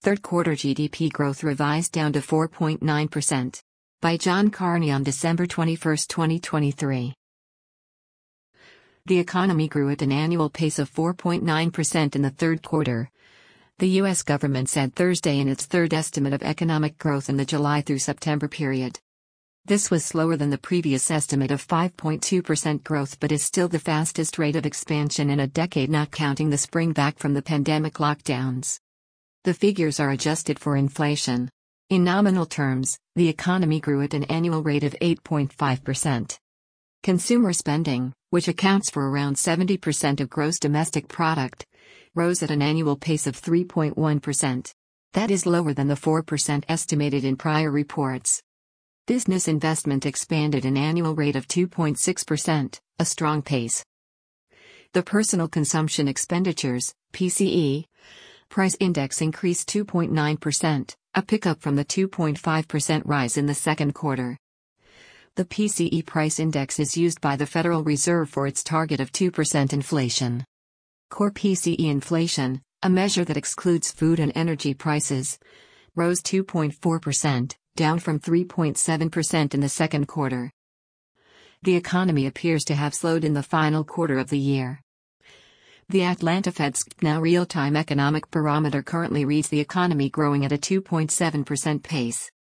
Third quarter GDP growth revised down to 4.9%. By John Carney on December 21, 2023. The economy grew at an annual pace of 4.9% in the third quarter. The U.S. government said Thursday in its third estimate of economic growth in the July through September period. This was slower than the previous estimate of 5.2% growth but is still the fastest rate of expansion in a decade, not counting the spring back from the pandemic lockdowns. The figures are adjusted for inflation. In nominal terms, the economy grew at an annual rate of 8.5%. Consumer spending, which accounts for around 70% of gross domestic product, rose at an annual pace of 3.1%. That is lower than the 4% estimated in prior reports. Business investment expanded an annual rate of 2.6%, a strong pace. The Personal Consumption Expenditures, PCE, price index increased 2.9%, a pickup from the 2.5% rise in the second quarter. The PCE price index is used by the Federal Reserve for its target of 2% inflation. Core PCE inflation, a measure that excludes food and energy prices, rose 2.4%, down from 3.7% in the second quarter. The economy appears to have slowed in the final quarter of the year. The Atlanta Fed's now real-time economic barometer currently reads the economy growing at a 2.7% pace.